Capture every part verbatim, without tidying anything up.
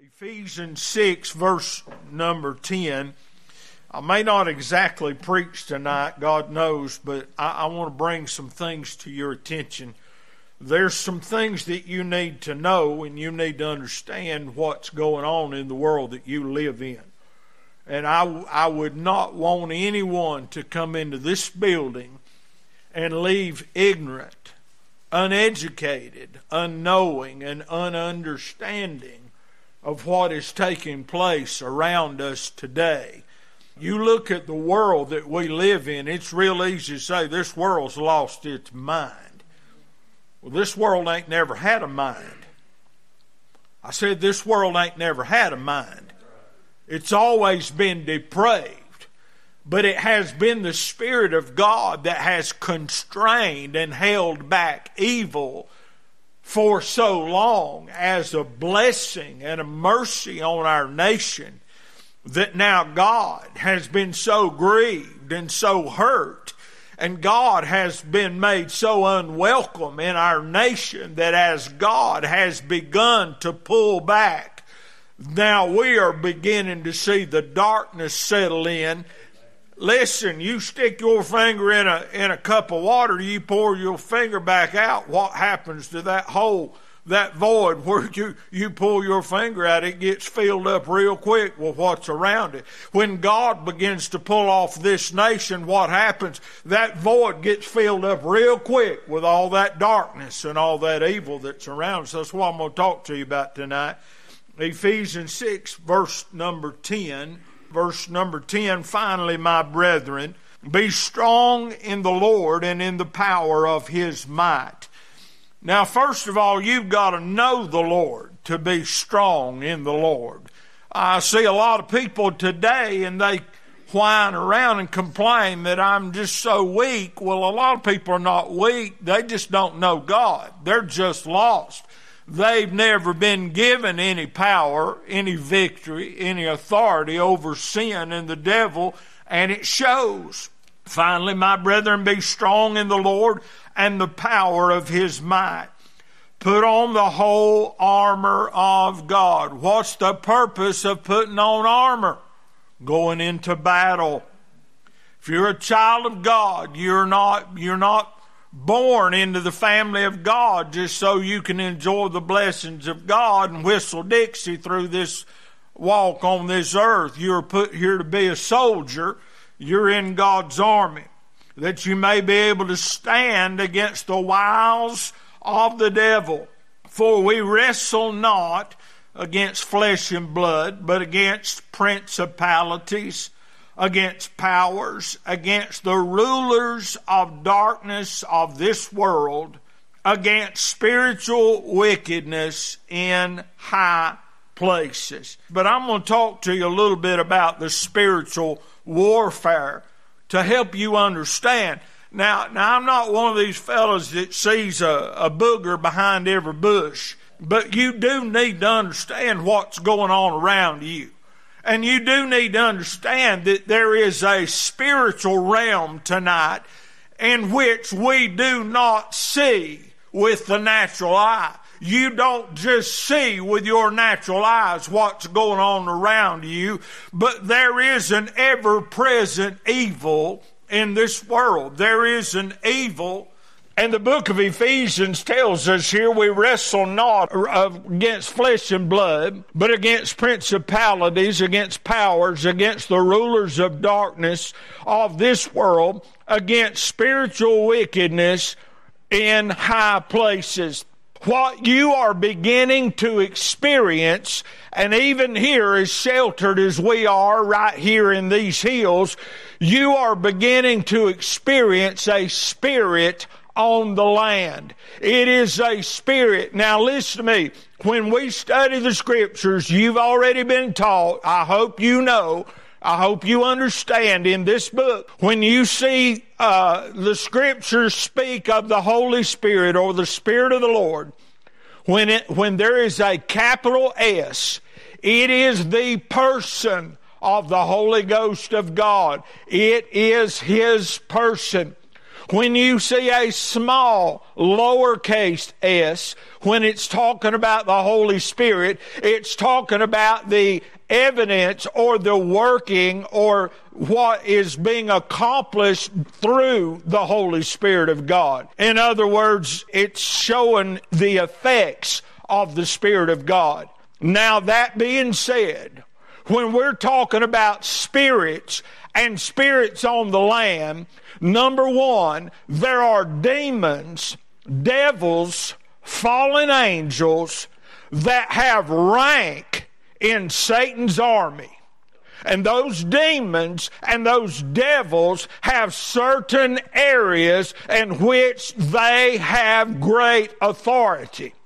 Ephesians six, verse number ten. I may not exactly preach tonight, God knows, but I, I want to bring some things to your attention. There's some things that you need to know, and you need to understand what's going on in the world that you live in. And I, I would not want anyone to come into this building and leave ignorant, uneducated, unknowing, and ununderstanding of what is taking place around us today. You look at the world that we live in, it's real easy to say this world's lost its mind. Well, this world ain't never had a mind. I said this world ain't never had a mind. It's always been depraved. But it has been the Spirit of God that has constrained and held back evil for so long as a blessing and a mercy on our nation, that now God has been so grieved and so hurt, and God has been made so unwelcome in our nation, that as God has begun to pull back, now we are beginning to see the darkness settle in. Listen, you stick your finger in a in a cup of water, you pour your finger back out, what happens to that hole, that void where you, you pull your finger out? It gets filled up real quick with what's around it. When God begins to pull off this nation, what happens? That void gets filled up real quick with all that darkness and all that evil that's around us. That's what I'm going to talk to you about tonight. Ephesians six, verse number ten. Verse number ten, finally, my brethren, be strong in the Lord and in the power of His might. Now, first of all, you've got to know the Lord to be strong in the Lord. I see a lot of people today, and they whine around and complain that I'm just so weak. Well, a lot of people are not weak. They just don't know God. They're just lost. They've never been given any power, any victory, any authority over sin and the devil, and it shows. Finally, my brethren, be strong in the Lord and the power of His might. Put on the whole armor of God. What's the purpose of putting on armor? Going into battle. If you're a child of God, you're not, you're not born into the family of God just so you can enjoy the blessings of God and whistle Dixie through this walk on this earth. You're put here to be a soldier. You're in God's army, that you may be able to stand against the wiles of the devil. For we wrestle not against flesh and blood, but against principalities, against powers, against the rulers of darkness of this world, against spiritual wickedness in high places. But I'm going to talk to you a little bit about the spiritual warfare to help you understand. Now, now I'm not one of these fellows that sees a, a booger behind every bush, but you do need to understand what's going on around you. And you do need to understand that there is a spiritual realm tonight in which we do not see with the natural eye. You don't just see with your natural eyes what's going on around you, but there is an ever-present evil in this world. There is an evil. And the book of Ephesians tells us here, we wrestle not against flesh and blood, but against principalities, against powers, against the rulers of darkness of this world, against spiritual wickedness in high places. What you are beginning to experience, and even here, as sheltered as we are right here in these hills, you are beginning to experience a spirit on the land. It is a spirit. Now listen to me. When we study the Scriptures, you've already been taught, I hope you know, I hope you understand in this book, when you see uh, the Scriptures speak of the Holy Spirit or the Spirit of the Lord, when it, when there is a capital S, it is the person of the Holy Ghost of God. It is His person. When you see a small, lowercase s, when it's talking about the Holy Spirit, it's talking about the evidence or the working or what is being accomplished through the Holy Spirit of God. In other words, it's showing the effects of the Spirit of God. Now, that being said, when we're talking about spirits and spirits on the land, number one, there are demons, devils, fallen angels that have rank in Satan's army. And those demons and those devils have certain areas in which they have great authority.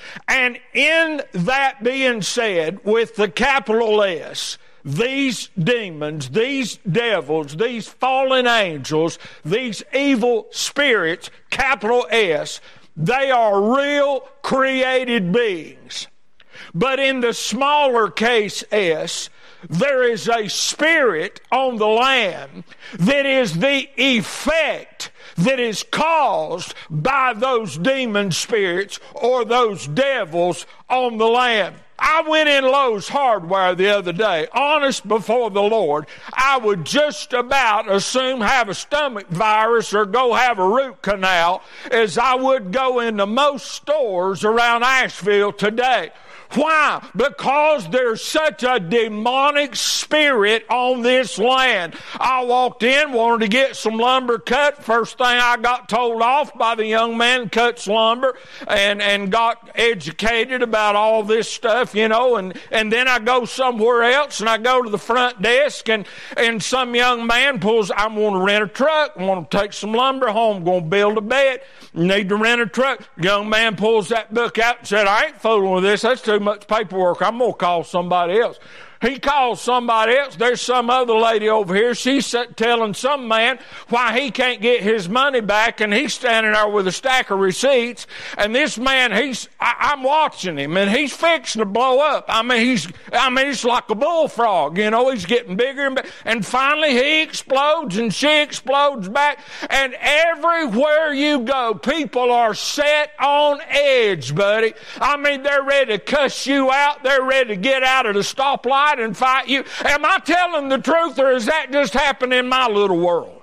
And in that being said, with the capital S, these demons, these devils, these fallen angels, these evil spirits, capital S, they are real created beings. But in the smaller case S, there is a spirit on the land that is the effect that is caused by those demon spirits or those devils on the land. I went in Lowe's Hardware the other day. Honest before the Lord, I would just about assume have a stomach virus or go have a root canal as I would go into most stores around Asheville today. Why? Because there's such a demonic spirit on this land. I walked in, wanted to get some lumber cut. First thing I got told off by the young man who cuts lumber and, and got educated about all this stuff, you know, and, and then I go somewhere else and I go to the front desk and, and some young man pulls, I want to rent a truck, I want to take some lumber home, going to build a bed, need to rent a truck. Young man pulls that book out and said, I ain't fooling with this, that's too much paperwork, I'm going to call somebody else. He calls somebody else. There's some other lady over here. She's telling some man why he can't get his money back, and he's standing there with a stack of receipts. And this man, he's, I, I'm watching him, and he's fixing to blow up. I mean, he's, I mean, it's like a bullfrog, you know. He's getting bigger and bigger. And finally, he explodes, and she explodes back. And everywhere you go, people are set on edge, buddy. I mean, they're ready to cuss you out. They're ready to get out of the stoplight and fight you. Am I telling the truth, or is that just happening in my little world?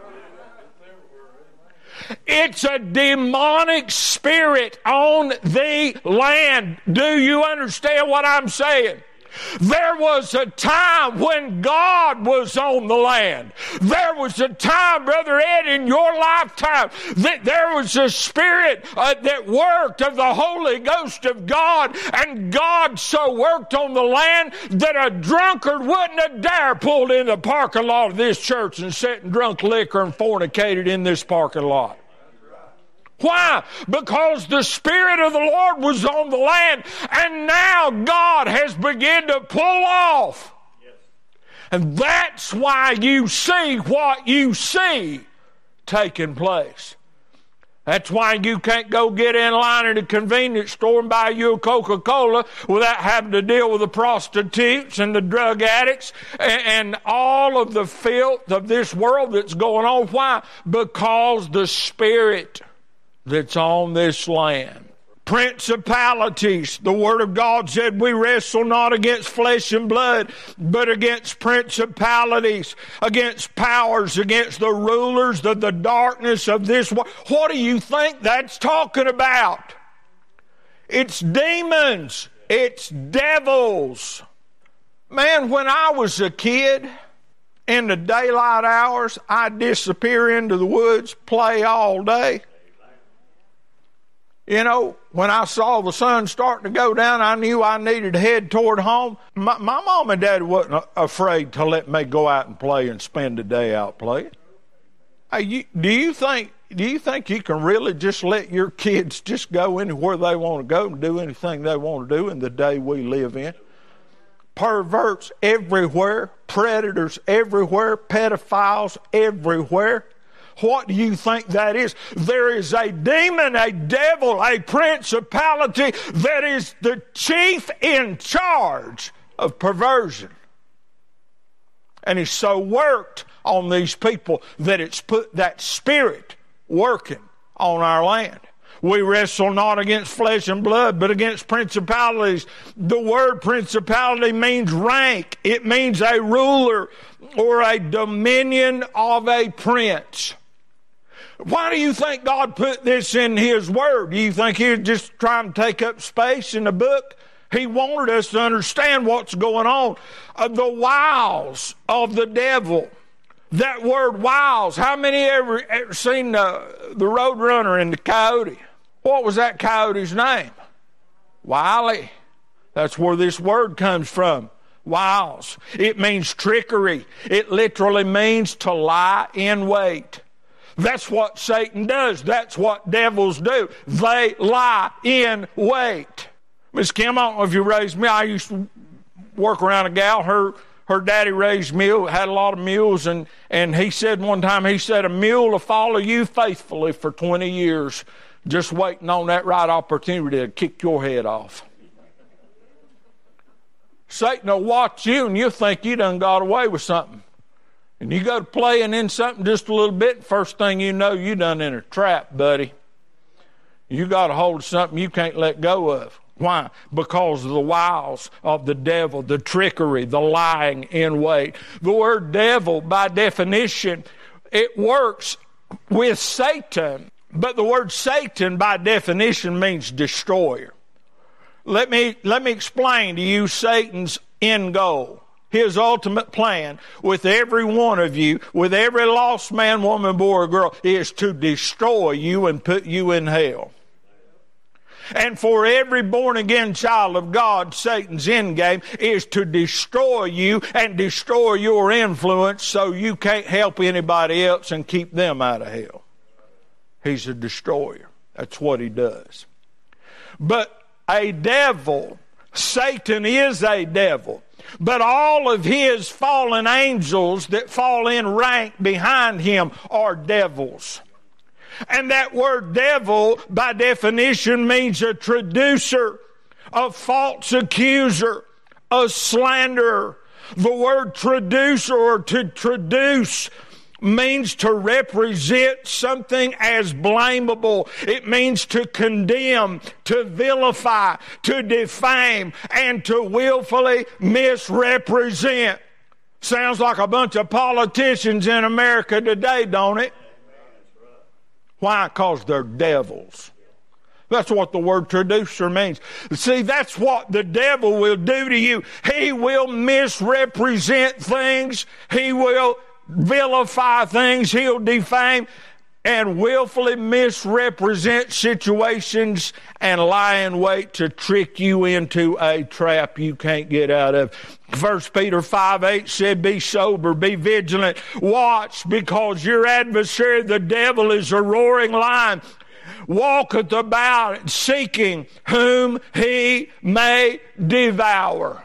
It's a demonic spirit on the land. Do you understand what I'm saying? There was a time when God was on the land. There was a time, Brother Ed, in your lifetime that there was a spirit uh, that worked of the Holy Ghost of God, and God so worked on the land that a drunkard wouldn't have dared pulled in the parking lot of this church and sat and drunk liquor and fornicated in this parking lot. Why? Because the Spirit of the Lord was on the land, and now God has begun to pull off. Yes. And that's why you see what you see taking place. That's why you can't go get in line at a convenience store and buy you a Coca-Cola without having to deal with the prostitutes and the drug addicts and, and all of the filth of this world that's going on. Why? Because the Spirit that's on this land. Principalities. The Word of God said we wrestle not against flesh and blood, but against principalities, against powers, against the rulers of the darkness of this world. What do you think that's talking about? It's demons. It's devils. Man, when I was a kid, in the daylight hours, I'd disappear into the woods, play all day. You know, when I saw the sun starting to go down, I knew I needed to head toward home. My, my mom and dad wasn't afraid to let me go out and play and spend the day out playing. Hey, you, do you think do you think you can really just let your kids just go anywhere they want to go and do anything they want to do in the day we live in? Perverts everywhere, predators everywhere, pedophiles everywhere. What do you think that is? There is a demon, a devil, a principality that is the chief in charge of perversion. And he's so worked on these people that it's put that spirit working on our land. We wrestle not against flesh and blood, but against principalities. The word principality means rank. It means a ruler or a dominion of a prince. Why do you think God put this in His Word? Do you think He was just trying to take up space in the book? He wanted us to understand what's going on. Uh, the wiles of the devil. That word wiles. How many ever, ever seen the, the Roadrunner and the coyote? What was that coyote's name? Wiley. That's where this word comes from. Wiles. It means trickery. It literally means to lie in wait. That's what Satan does. That's what devils do. They lie in wait. Miss Kim, I don't know if you raised me. I used to work around a gal. Her her daddy raised mule, had a lot of mules, and, and he said one time, he said, a mule will follow you faithfully for twenty years. Just waiting on that right opportunity to kick your head off. Satan will watch you and you'll think you done got away with something. And you go to playing in something just a little bit, first thing you know, you done in a trap, buddy. You got a hold of something you can't let go of. Why? Because of the wiles of the devil, the trickery, the lying in wait. The word devil, by definition, it works with Satan. But the word Satan, by definition, means destroyer. Let me, let me explain to you Satan's end goal. His ultimate plan with every one of you, with every lost man, woman, boy, or girl, is to destroy you and put you in hell. And for every born-again child of God, Satan's end game is to destroy you and destroy your influence so you can't help anybody else and keep them out of hell. He's a destroyer. That's what he does. But a devil, Satan is a devil. But all of his fallen angels that fall in rank behind him are devils. And that word devil, by definition, means a traducer, a false accuser, a slanderer. The word traducer or to traduce means to represent something as blamable. It means to condemn, to vilify, to defame, and to willfully misrepresent. Sounds like a bunch of politicians in America today, don't it? Why? Because they're devils. That's what the word traducer means. See, that's what the devil will do to you. He will misrepresent things. He will vilify things. He'll defame and willfully misrepresent situations and lie in wait to trick you into a trap you can't get out of. First Peter five eight said, be sober, be vigilant, watch, because your adversary, the devil, is a roaring lion, walketh about seeking whom he may devour.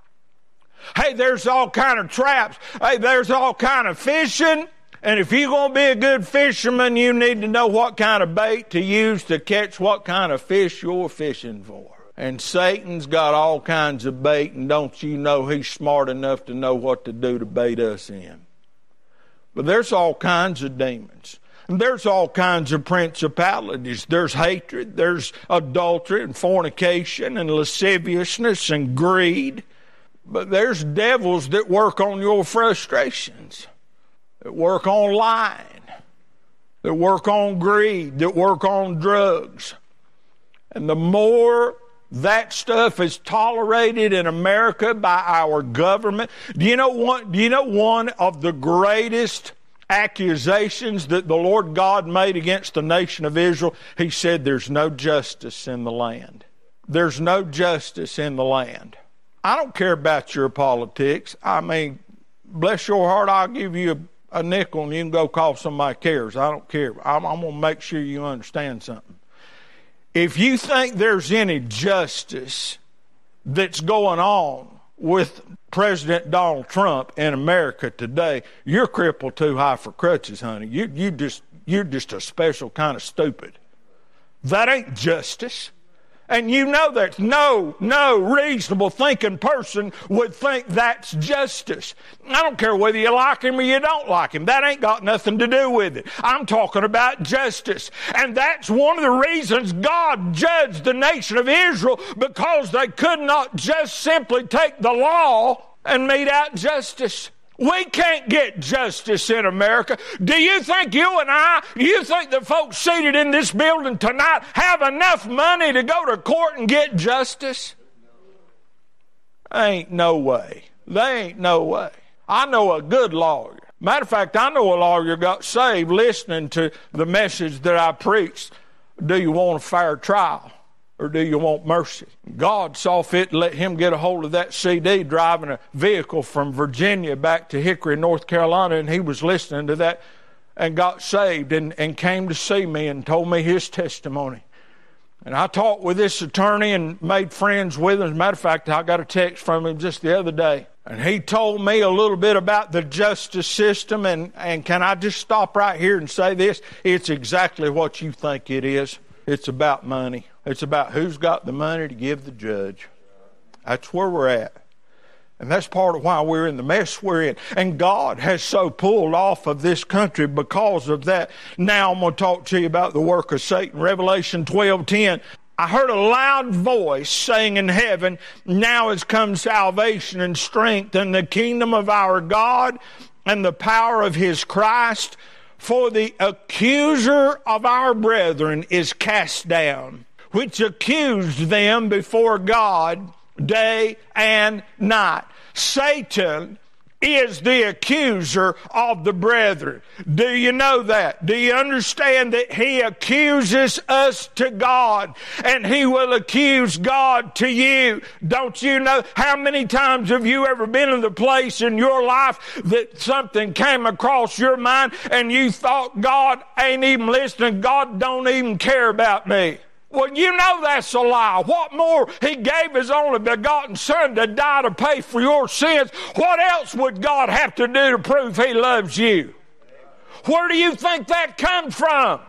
Hey, there's all kind of traps. Hey, there's all kind of fishing. And if you're going to be a good fisherman, you need to know what kind of bait to use to catch what kind of fish you're fishing for. And Satan's got all kinds of bait, and don't you know he's smart enough to know what to do to bait us in. But there's all kinds of demons. And there's all kinds of principalities. There's hatred, there's adultery and fornication and lasciviousness and greed. But there's devils that work on your frustrations, that work on lying, that work on greed, that work on drugs. And the more that stuff is tolerated in America by our government, do you know one, do you know one of the greatest accusations that the Lord God made against the nation of Israel? He said, there's no justice in the land. There's no justice in the land. I don't care about your politics. I mean, bless your heart, I'll give you a, a nickel and you can go call somebody cares. I don't care. I'm, I'm going to make sure you understand something. If you think there's any justice that's going on with President Donald Trump in America today, you're crippled too high for crutches, honey. You, you just, you're just a special kind of stupid. That ain't justice. And you know that no, no reasonable thinking person would think that's justice. I don't care whether you like him or you don't like him. That ain't got nothing to do with it. I'm talking about justice. And that's one of the reasons God judged the nation of Israel, because they could not just simply take the law and mete out justice. We can't get justice in America. Do you think you and I, you think the folks seated in this building tonight have enough money to go to court and get justice? Ain't no way. There ain't no way. I know a good lawyer. Matter of fact, I know a lawyer got saved listening to the message that I preached. Do you want a fair trial? Or do you want mercy? God saw fit to let him get a hold of that C D driving a vehicle from Virginia back to Hickory, North Carolina, and he was listening to that and got saved and, and came to see me and told me his testimony. And I talked with this attorney and made friends with him. As a matter of fact, I got a text from him just the other day. And he told me a little bit about the justice system. And, and can I just stop right here and say this? It's exactly what you think it is. It's about money. It's about who's got the money to give the judge. That's where we're at. And that's part of why we're in the mess we're in. And God has so pulled off of this country because of that. Now I'm going to talk to you about the work of Satan. Revelation twelve ten. I heard a loud voice saying in heaven, now has come salvation and strength and the kingdom of our God and the power of his Christ. For the accuser of our brethren is cast down, which accused them before God day and night. Satan is the accuser of the brethren. Do you know that? Do you understand that he accuses us to God and he will accuse God to you? Don't you know? How many times have you ever been in the place in your life that something came across your mind and you thought, God ain't even listening, God don't even care about me? Well, you know that's a lie. What more? He gave his only begotten Son to die to pay for your sins. What else would God have to do to prove he loves you? Where do you think that comes from?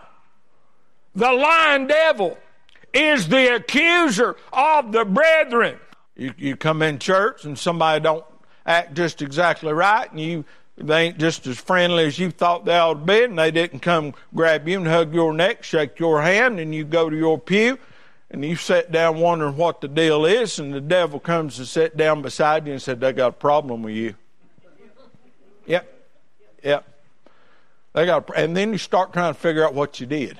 The lying devil is the accuser of the brethren. You, you come in church and somebody don't act just exactly right, and you they ain't just as friendly as you thought they ought to be, and they didn't come grab you and hug your neck, shake your hand, and you go to your pew, and you sit down wondering what the deal is, and the devil comes to sit down beside you and said, they got a problem with you. Yep. Yep. They got a, and then you start trying to figure out what you did.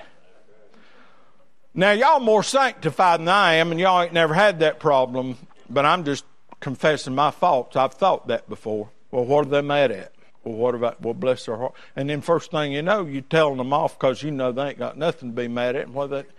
Now, y'all more sanctified than I am, and y'all ain't never had that problem, but I'm just confessing my faults. I've thought that before. Well, what are they mad at? Well, what about, well, bless their heart. And then first thing you know, you're telling them off because you know they ain't got nothing to be mad at. And, what they,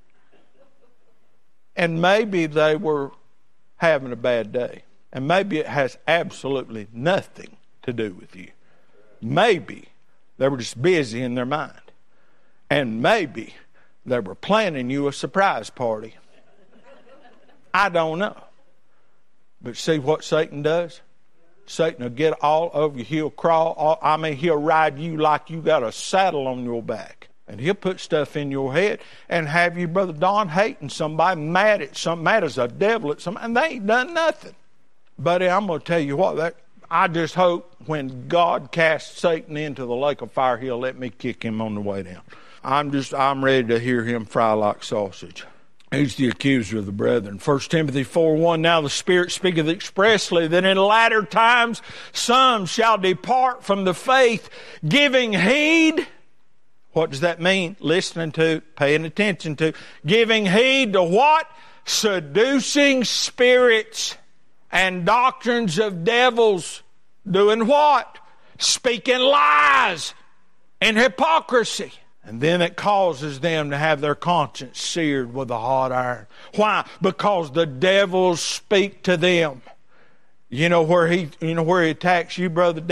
and maybe they were having a bad day. And maybe it has absolutely nothing to do with you. Maybe they were just busy in their mind. And maybe they were planning you a surprise party. I don't know. But see what Satan does? Satan will get all over you. He'll crawl. All, I mean, he'll ride you like you got a saddle on your back. And he'll put stuff in your head and have you, Brother Don, hating somebody, mad at something, mad as a devil at somebody, and they ain't done nothing. Buddy, I'm going to tell you what, that I just hope when God casts Satan into the lake of fire, he'll let me kick him on the way down. I'm just, I'm ready to hear him fry like sausage. He's the accuser of the brethren. First Timothy four one, now the Spirit speaketh expressly that in latter times some shall depart from the faith, giving heed. What does that mean? Listening to, paying attention to. Giving heed to what? Seducing spirits and doctrines of devils. Doing what? Speaking lies and hypocrisy. And then it causes them to have their conscience seared with a hot iron. Why? Because the devils speak to them. You know where he, you know where he attacks you, Brother Danny?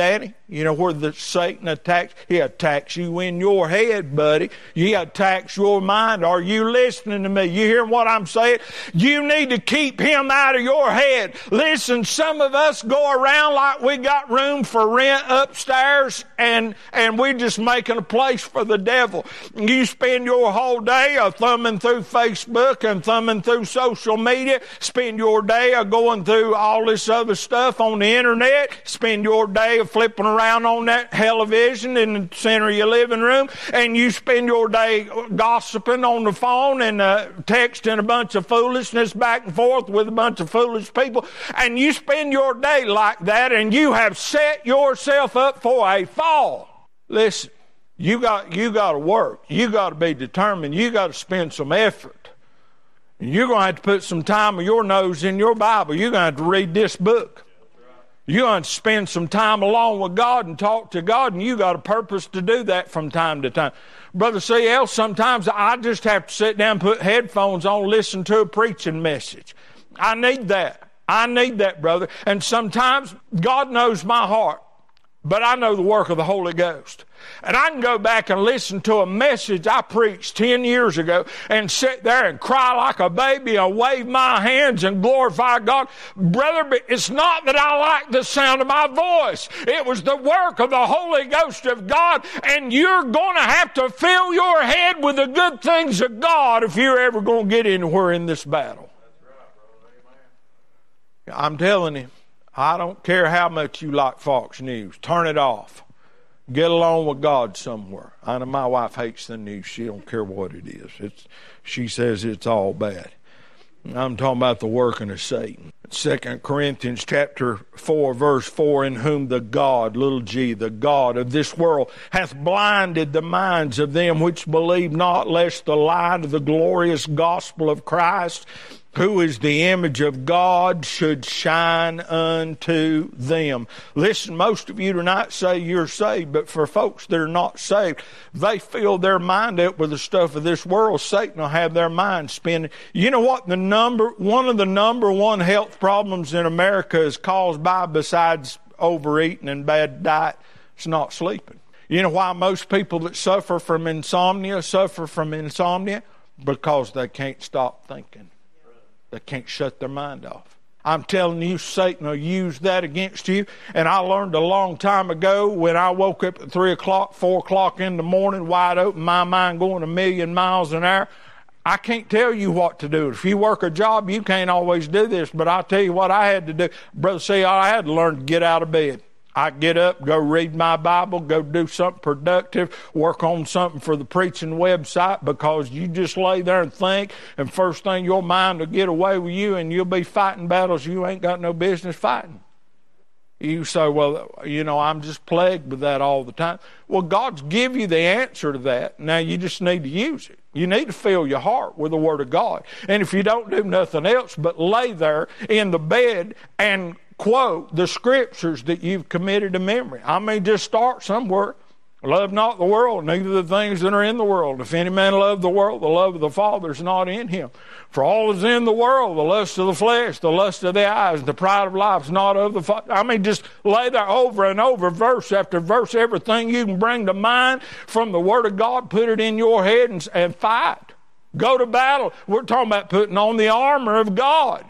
You know where the Satan attacks? He attacks you in your head, buddy. He attacks your mind. Are you listening to me? You hear what I'm saying? You need to keep him out of your head. Listen, some of us go around like we got room for rent upstairs, and, and we're just making a place for the devil. You spend your whole day uh, thumbing through Facebook and thumbing through social media. Spend your day uh, going through all this other stuff on the internet. Spend your day uh, flipping around around on that television in the center of your living room, and you spend your day gossiping on the phone and uh, texting a bunch of foolishness back and forth with a bunch of foolish people, and you spend your day like that, and you have set yourself up for a fall. Listen, you got you got to work. You got to be determined. You got to spend some effort. And you're going to have to put some time of your nose in your Bible. You're going to have to read this book. You're going to spend some time alone with God and talk to God, and you got a purpose to do that from time to time. Brother C L, sometimes I just have to sit down, put headphones on, listen to a preaching message. I need that. I need that, brother. And sometimes God knows my heart, but I know the work of the Holy Ghost. And I can go back and listen to a message I preached ten years ago and sit there and cry like a baby and wave my hands and glorify God. Brother, but it's not that I like the sound of my voice. It was the work of the Holy Ghost of God, and you're going to have to fill your head with the good things of God if you're ever going to get anywhere in this battle. That's right, brother. Amen. I'm telling you, I don't care how much you like Fox News. Turn it off. Get along with God somewhere. I know my wife hates the news. She don't care what it is. It's, she says it's all bad. I'm talking about the working of Satan. Second Corinthians chapter four, verse four, in whom the God, little g, the God of this world, hath blinded the minds of them which believe not, lest the light of the glorious gospel of Christ, who is the image of God, should shine unto them. Listen, most of you do not say you're saved, but for folks that are not saved, they fill their mind up with the stuff of this world. Satan will have their mind spinning. You know what the number, one of the number one health problems in America is caused by, besides overeating and bad diet? It's not sleeping. You know why most people that suffer from insomnia suffer from insomnia? Because they can't stop thinking. They can't shut their mind off. I'm telling you, Satan will use that against you. And I learned a long time ago when I woke up at three o'clock, four o'clock in the morning, wide open, my mind going a million miles an hour. I can't tell you what to do. If you work a job, you can't always do this. But I'll tell you what I had to do. Brother, see, I had to learn to get out of bed. I get up, go read my Bible, go do something productive, work on something for the preaching website, because you just lay there and think, and first thing your mind will get away with you, and you'll be fighting battles you ain't got no business fighting. You say, well, you know, I'm just plagued with that all the time. Well, God's give you the answer to that. Now you just need to use it. You need to fill your heart with the Word of God. And if you don't do nothing else but lay there in the bed and quote the scriptures that you've committed to memory. I mean, just start somewhere. Love not the world, neither the things that are in the world. If any man love the world, the love of the Father is not in him. For all is in the world, the lust of the flesh, the lust of the eyes, the pride of life is not of the Father. I mean, just lay there over and over, verse after verse, everything you can bring to mind from the Word of God, put it in your head and, and fight. Go to battle. We're talking about putting on the armor of God.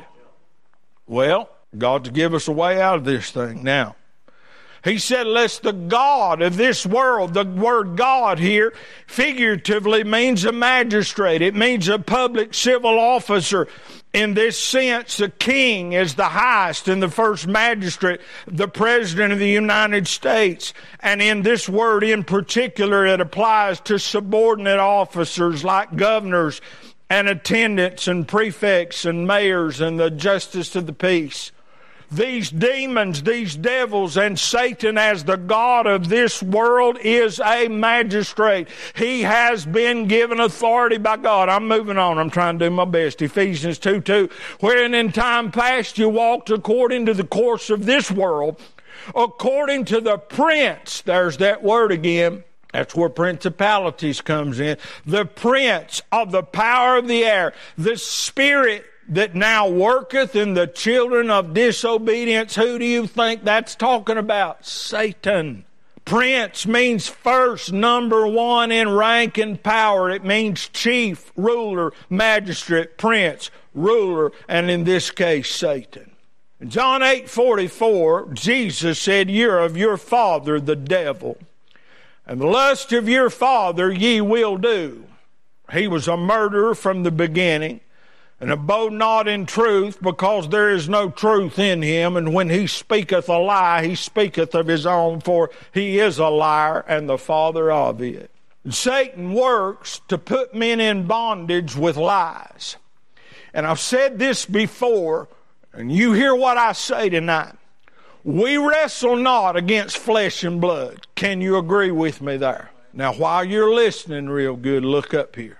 Well, God's give us a way out of this thing. Now, He said, lest the God of this world, the word God here figuratively means a magistrate. It means a public civil officer. In this sense, the king is the highest and the first magistrate, the president of the United States. And in this word in particular, it applies to subordinate officers like governors and attendants and prefects and mayors and the justice of the peace. These demons, these devils, and Satan as the God of this world is a magistrate. He has been given authority by God. I'm moving on. I'm trying to do my best. Ephesians two two. Wherein in time past you walked according to the course of this world, according to the prince. There's that word again. That's where principalities comes in. The prince of the power of the air, the spirit that now worketh in the children of disobedience. Who do you think that's talking about? Satan. Prince means first, number one in rank and power. It means chief, ruler, magistrate, prince, ruler, and in this case, Satan. In John eight forty-four, Jesus said, "You're of your father, the devil, and the lust of your father ye will do." He was a murderer from the beginning, and abode not in truth, because there is no truth in him. And when he speaketh a lie, he speaketh of his own, for he is a liar and the father of it. And Satan works to put men in bondage with lies. And I've said this before, and you hear what I say tonight. We wrestle not against flesh and blood. Can you agree with me there? Now, while you're listening real good, look up here.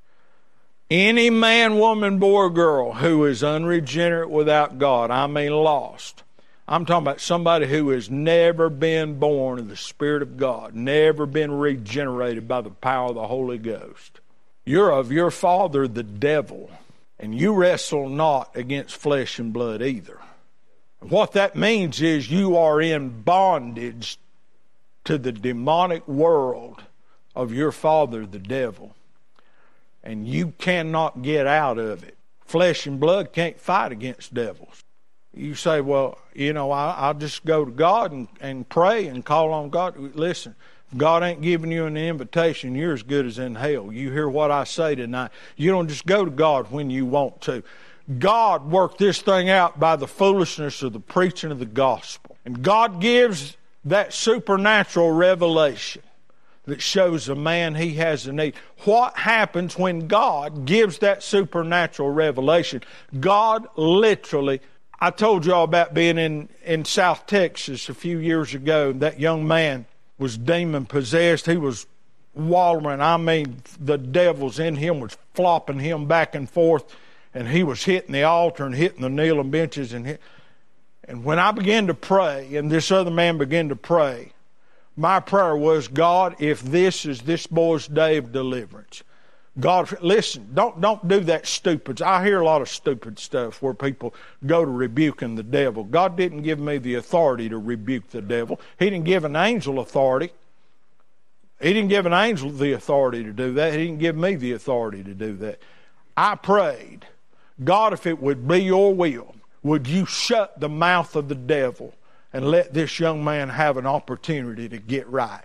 Any man, woman, boy, or girl who is unregenerate without God, I mean lost. I'm talking about somebody who has never been born of the Spirit of God, never been regenerated by the power of the Holy Ghost. You're of your father, the devil, and you wrestle not against flesh and blood either. What that means is you are in bondage to the demonic world of your father, the devil. And you cannot get out of it. Flesh and blood can't fight against devils. You say, well, you know, I, I'll just go to God and, and pray and call on God. Listen, if God ain't giving you an invitation, you're as good as in hell. You hear what I say tonight. You don't just go to God when you want to. God worked this thing out by the foolishness of the preaching of the gospel. And God gives that supernatural revelation that shows a man he has a need. What happens when God gives that supernatural revelation? God literally, I told you all about being in, in South Texas a few years ago. That young man was demon possessed. He was wallowing. I mean, the devil's in him was flopping him back and forth. And he was hitting the altar and hitting the kneeling benches. And, hit. and when I began to pray, and this other man began to pray, my prayer was, God, if this is this boy's day of deliverance, God, listen, don't don't do that stupid. I hear a lot of stupid stuff where people go to rebuking the devil. God didn't give me the authority to rebuke the devil. He didn't give an angel authority. He didn't give an angel the authority to do that. He didn't give me the authority to do that. I prayed, God, if it would be your will, would you shut the mouth of the devil and let this young man have an opportunity to get right.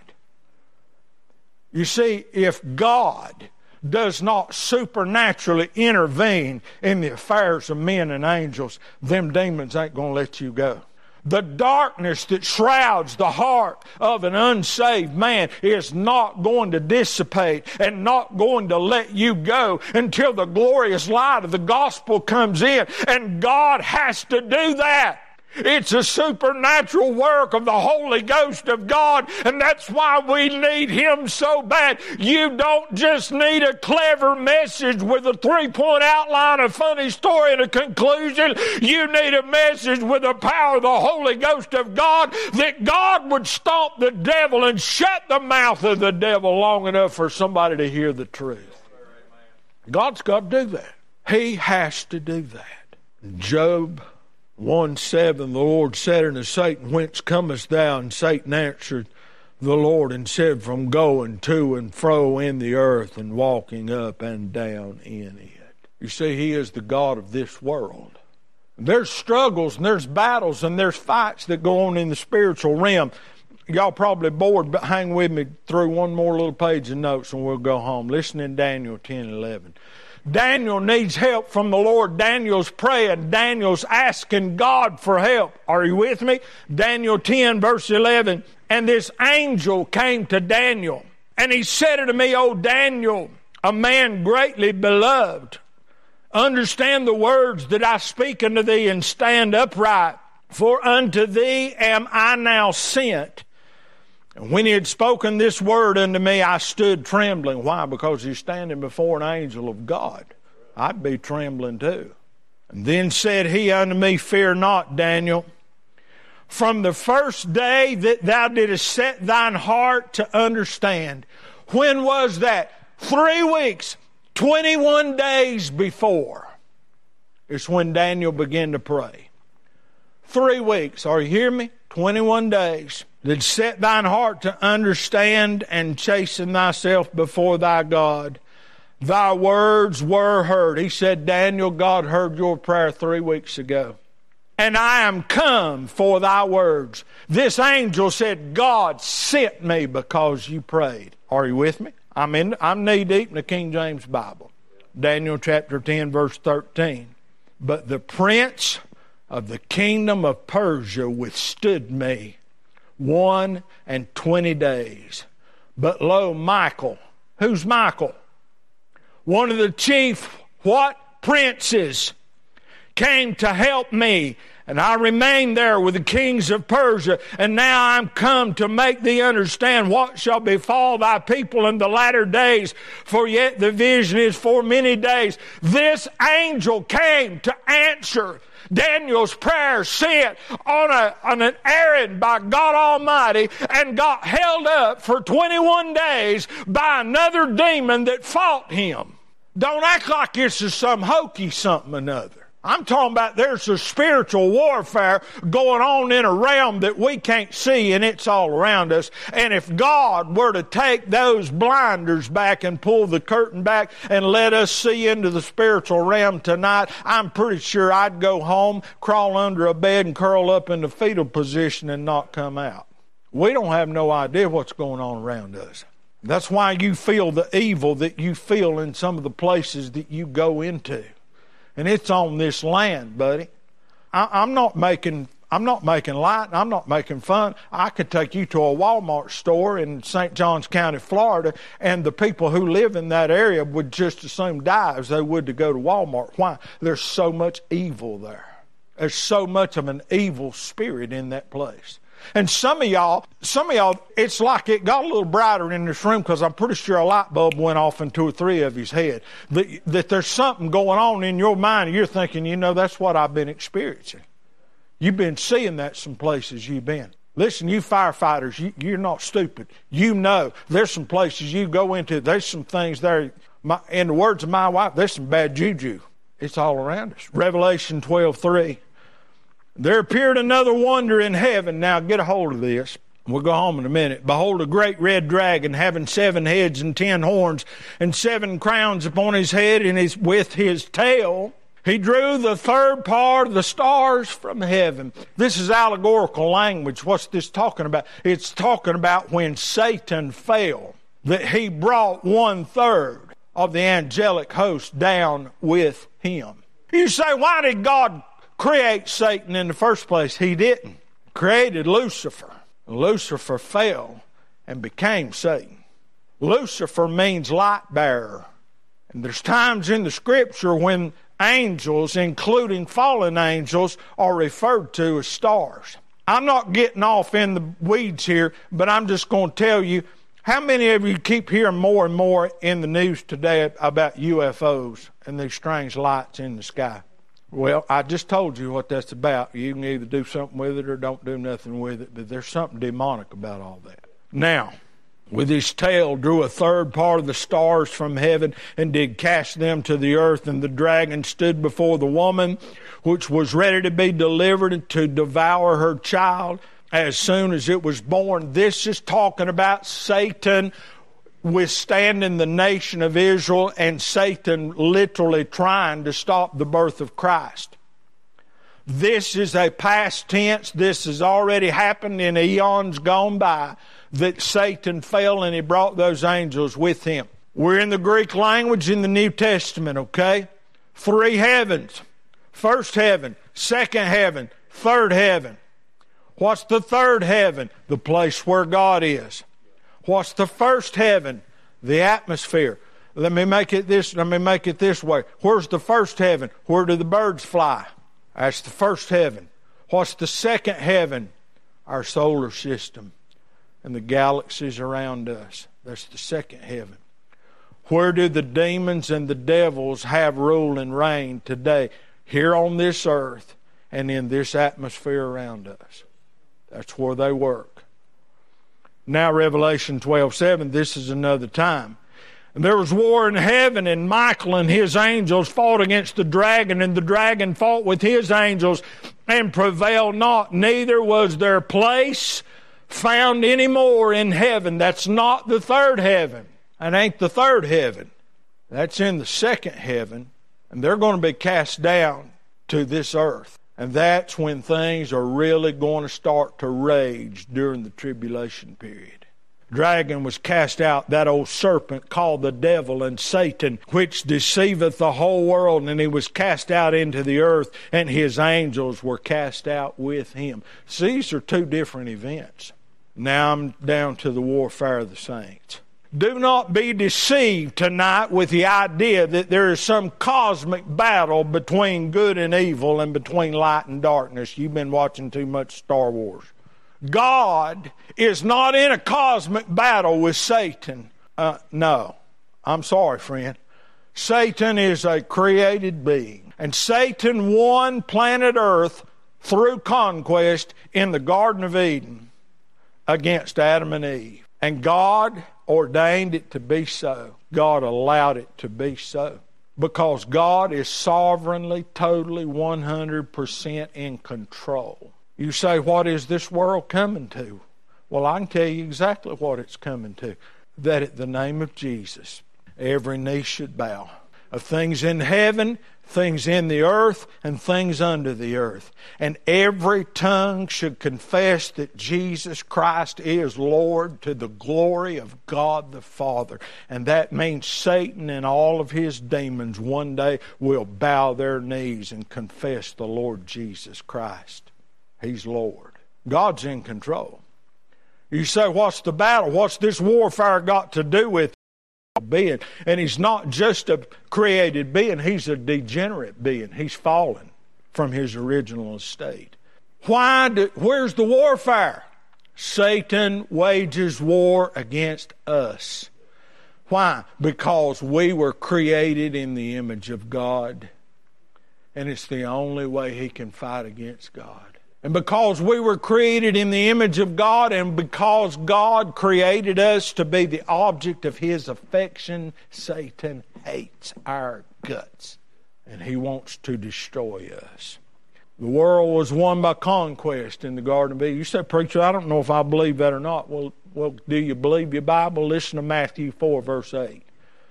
You see, if God does not supernaturally intervene in the affairs of men and angels, them demons ain't going to let you go. The darkness that shrouds the heart of an unsaved man is not going to dissipate and not going to let you go until the glorious light of the gospel comes in. And God has to do that. It's a supernatural work of the Holy Ghost of God, and that's why we need Him so bad. You don't just need a clever message with a three-point outline, a funny story, and a conclusion. You need a message with the power of the Holy Ghost of God, that God would stomp the devil and shut the mouth of the devil long enough for somebody to hear the truth. God's got to do that. He has to do that. Job one seven, the Lord said unto Satan, Whence comest thou? And Satan answered the Lord and said, From going to and fro in the earth and walking up and down in it. You see, he is the God of this world. There's struggles and there's battles and there's fights that go on in the spiritual realm. Y'all probably bored, but hang with me through one more little page of notes and we'll go home. Listen in Daniel ten eleven. Daniel needs help from the Lord. Daniel's praying. Daniel's asking God for help. Are you with me? Daniel ten verse eleven. And this angel came to Daniel, and he said unto me, O Daniel, a man greatly beloved, understand the words that I speak unto thee, and stand upright. For unto thee am I now sent. And when he had spoken this word unto me, I stood trembling. Why? Because he's standing before an angel of God. I'd be trembling too. And then said he unto me, Fear not, Daniel. From the first day that thou didst set thine heart to understand. When was that? Three weeks, twenty-one days before. is when Daniel began to pray. Three weeks, are you hearing me? twenty-one days. Did set thine heart to understand and chasten thyself before thy God. Thy words were heard. He said, Daniel, God heard your prayer three weeks ago. And I am come for thy words. This angel said, God sent me because you prayed. Are you with me? I'm in. I'm knee deep in the King James Bible. Daniel chapter ten, verse thirteen. But the prince of the kingdom of Persia withstood me one and twenty days. But lo, Michael. Who's Michael? One of the chief, what? Princes came to help me. And I remained there with the kings of Persia. And now I'm come to make thee understand what shall befall thy people in the latter days. For yet the vision is for many days. This angel came to answer Daniel's prayer sent on, a, on an errand by God Almighty and got held up for twenty-one days by another demon that fought him. Don't act like this is some hokey something or another. I'm talking about there's a spiritual warfare going on in a realm that we can't see, and it's all around us. And if God were to take those blinders back and pull the curtain back and let us see into the spiritual realm tonight, I'm pretty sure I'd go home, crawl under a bed, and curl up in the fetal position and not come out. We don't have no idea what's going on around us. That's why you feel the evil that you feel in some of the places that you go into. And it's on this land, buddy. I, I'm not making I'm not making light. I'm not making fun. I could take you to a Walmart store in Saint Johns County, Florida, and the people who live in that area would just as soon die as they would to go to Walmart. Why? There's so much evil there. There's so much of an evil spirit in that place. And some of y'all, some of y'all, it's like it got a little brighter in this room because I'm pretty sure a light bulb went off in two or three of his head. That, that there's something going on in your mind and you're thinking, you know, that's what I've been experiencing. You've been seeing that some places you've been. Listen, you firefighters, you, you're not stupid. You know there's some places you go into, there's some things there, my, in the words of my wife, there's some bad juju. It's all around us. Revelation twelve three. There appeared another wonder in heaven. Now get a hold of this. We'll go home in a minute. Behold, a great red dragon having seven heads and ten horns and seven crowns upon his head, and his, with his tail he drew the third part of the stars from heaven. This is allegorical language. What's this talking about? It's talking about when Satan fell, that he brought one third of the angelic host down with him. You say, why did God create Satan in the first place? He didn't. He created Lucifer. Lucifer fell and became Satan. Lucifer means light bearer. And there's times in the scripture when angels, including fallen angels, are referred to as stars. I'm not getting off in the weeds here, but I'm just going to tell you, how many of you keep hearing more and more in the news today about U F Os and these strange lights in the sky? Well, I just told you what that's about. You can either do something with it or don't do nothing with it, but there's something demonic about all that. Now, with his tail drew a third part of the stars from heaven and did cast them to the earth, and the dragon stood before the woman, which was ready to be delivered to devour her child as soon as it was born. This is talking about Satan withstanding the nation of Israel and Satan literally trying to stop the birth of Christ. This is a past tense. This has already happened in eons gone by, that Satan fell and he brought those angels with him. We're in the Greek language in the New Testament, okay? Three heavens. First heaven, second heaven, third heaven. What's the third heaven? The place where God is. What's the first heaven? The atmosphere. Let me make it this, let me make it this way. Where's the first heaven? Where do the birds fly? That's the first heaven. What's the second heaven? Our solar system and the galaxies around us. That's the second heaven. Where do the demons and the devils have rule and reign today? Here on this earth and in this atmosphere around us. That's where they work. Now Revelation twelve seven, this is another time. And there was war in heaven, and Michael and his angels fought against the dragon, and the dragon fought with his angels and prevailed not. Neither was their place found any more in heaven. That's not the third heaven. That ain't the third heaven. That's in the second heaven. And they're going to be cast down to this earth. And that's when things are really going to start to rage during the tribulation period. Dragon was cast out, that old serpent called the devil and Satan, which deceiveth the whole world, and he was cast out into the earth, and his angels were cast out with him. So these are two different events. Now I'm down to the warfare of the saints. Do not be deceived tonight with the idea that there is some cosmic battle between good and evil and between light and darkness. You've been watching too much Star Wars. God is not in a cosmic battle with Satan. Uh, no. I'm sorry, friend. Satan is a created being. And Satan won planet Earth through conquest in the Garden of Eden against Adam and Eve. And God ordained it to be so. God allowed it to be so. Because God is sovereignly, totally, one hundred percent in control. You say, what is this world coming to? Well, I can tell you exactly what it's coming to. That at the name of Jesus, every knee should bow. Of things in heaven, things in the earth, and things under the earth. And every tongue should confess that Jesus Christ is Lord to the glory of God the Father. And that means Satan and all of his demons one day will bow their knees and confess the Lord Jesus Christ. He's Lord. God's in control. You say, what's the battle? What's this warfare got to do with being? And he's not just a created being. He's a degenerate being. He's fallen from his original estate. Why? Do, where's the warfare? Satan wages war against us. Why? Because we were created in the image of God. And it's the only way he can fight against God. And because we were created in the image of God, and because God created us to be the object of his affection, Satan hates our guts. And he wants to destroy us. The world was won by conquest in the Garden of Eden. You say, preacher, I don't know if I believe that or not. Well, well, do you believe your Bible? Listen to Matthew four, verse eight.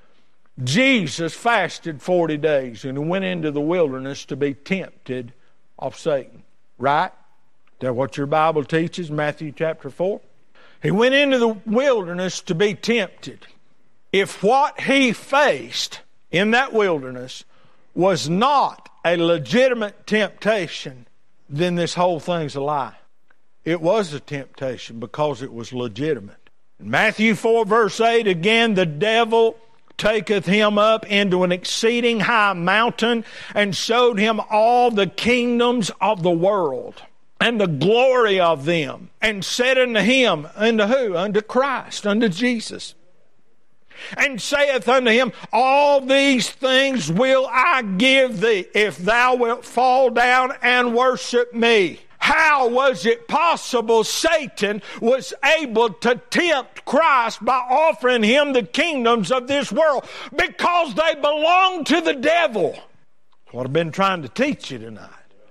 Jesus fasted forty days and he went into the wilderness to be tempted of Satan. Right? Is that what your Bible teaches, Matthew chapter four? He went into the wilderness to be tempted. If what he faced in that wilderness was not a legitimate temptation, then this whole thing's a lie. It was a temptation because it was legitimate. In Matthew four verse eight, again, the devil taketh him up into an exceeding high mountain and showed him all the kingdoms of the world and the glory of them, and said unto him, unto who? Unto Christ, unto Jesus. And saith unto him, all these things will I give thee, if thou wilt fall down and worship me. How was it possible Satan was able to tempt Christ by offering him the kingdoms of this world? Because they belong to the devil. That's what I've been trying to teach you tonight.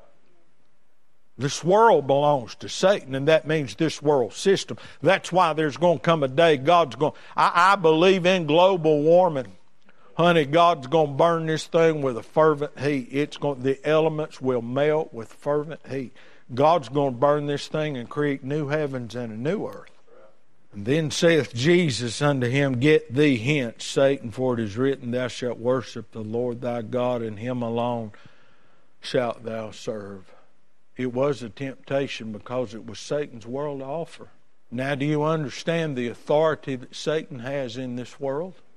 This world belongs to Satan, and that means this world system. That's why there's going to come a day God's going... I, I believe in global warming. Honey, God's going to burn this thing with a fervent heat. It's going, the elements will melt with fervent heat. God's going to burn this thing and create new heavens and a new earth. And then saith Jesus unto him, get thee hence, Satan, for it is written, thou shalt worship the Lord thy God, and him alone shalt thou serve. It was a temptation because it was Satan's world to offer. Now do you understand the authority that Satan has in this world?